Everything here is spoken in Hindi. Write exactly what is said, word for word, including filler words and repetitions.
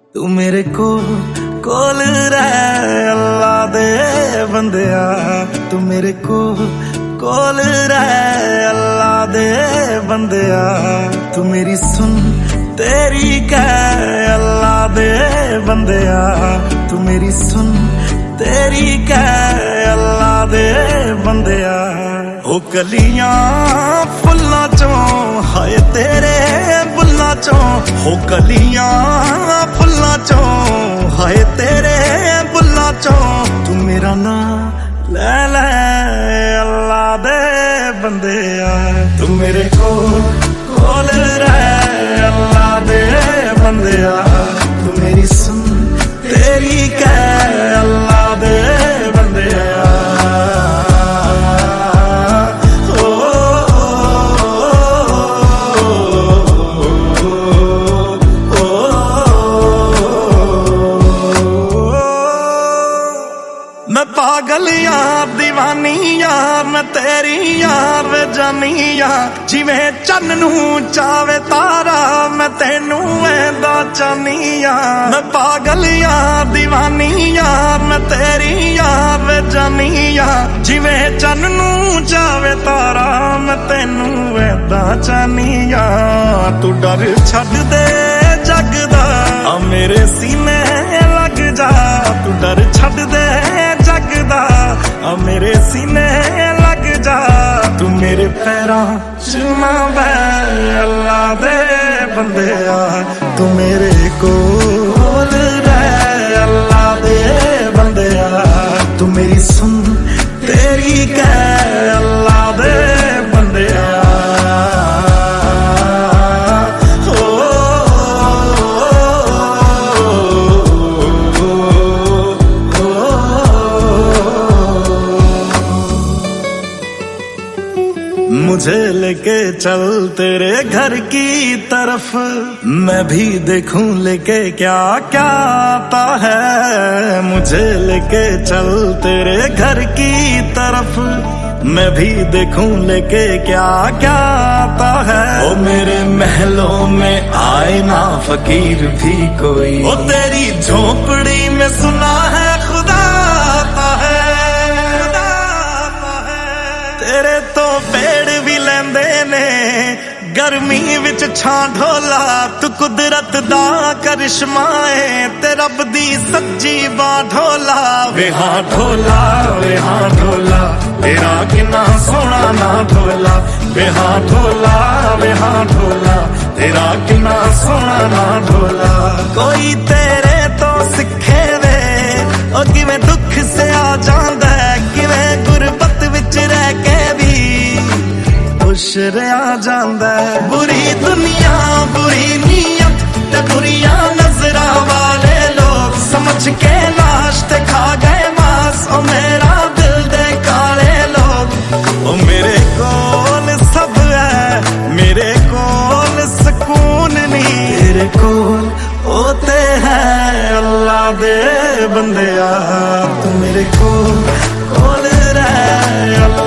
तू मेरे को कोल रह अल्लाह दे बंदिया, तू मेरे को कोल रह अल्लाह दे बंदिया। तू मेरी सुन तेरी कह अल्लाह दे बंदिया, तू मेरी सुन तेरी कह अल्लाह दे बंदिया। ओ कलियां फुल्लां चों हाय तेरे बुल्लां चों, हो कलियां फुल्लां चों हाय तेरे बुल्लां चों। तू मेरा नाम ले ले अल्लाह दे बंदिया, तू मेरे को कोल रह अल्लाह दे बंदिया। तू मेरी सुन तेरी कह अल्लाह दे बंदिया। मैं पागल यार दीवानी यार मैं तेरी यार वे जानी यार, जिवें चन्न नू चावे तारा मैं तेनू ऐंदा चाहनी यार। मैं पागल यार दीवानी यार मैं तेरी यार वे जानी यार, जिवें चन्न नू चावे तारा मैं तेनू ऐंदा चाहनी यार। तू डर छड्ड दे जग दा आ मेरे सीने लग जा, तू डर छड्ड दे जग दा आ मेरे सीने लग जा। तू मेरे पैरां च ना बैठ अल्लाह दे बंदिया, तू मेरे कोल रह अल्लाह दे बंदिया। तू मेरी सुन तेरी कह अल्लाह दे बंदिया। मुझे लेके चल तेरे घर की तरफ, मैं भी देखूं लेके क्या क्या आता है। मुझे लेके चल तेरे घर की तरफ, मैं भी देखूं लेके क्या क्या आता है। ओ मेरे महलों में आए ना फकीर भी कोई, ओ तेरी झोपड़ी में सुना है खुदा आता है। तेरे तो पेड़ भी लेंदे ने गर्मी विच छां ढोला, तू कुदरत दा करिश्मा है ते रब दी सच्ची बां ढोला। वे हां ढोला वे हां ढोला तेरा किन्ना सोहना ना ढोला। वे हां ढोला वे हां ढोला तेरा किन्ना सोहना ना ढोला। कोई तेरे तो सिखे वे ओ किवें दुख से आ जांदा है, किवें गुरबत विच रह के भी खुश रहा जांदा है। बुरी दुनिया बुरी नीयत ते बुरियां नजरां वाले लोग समझ के लाश ते खा गए मांस, ओ मेरा दिल दे काले लोग। ओ मेरे कोल सब है मेरे कोल सुकून नी, तेरे कोल होते हैं अल्लाह दे बंदिया। तू मेरे कोल कोल रह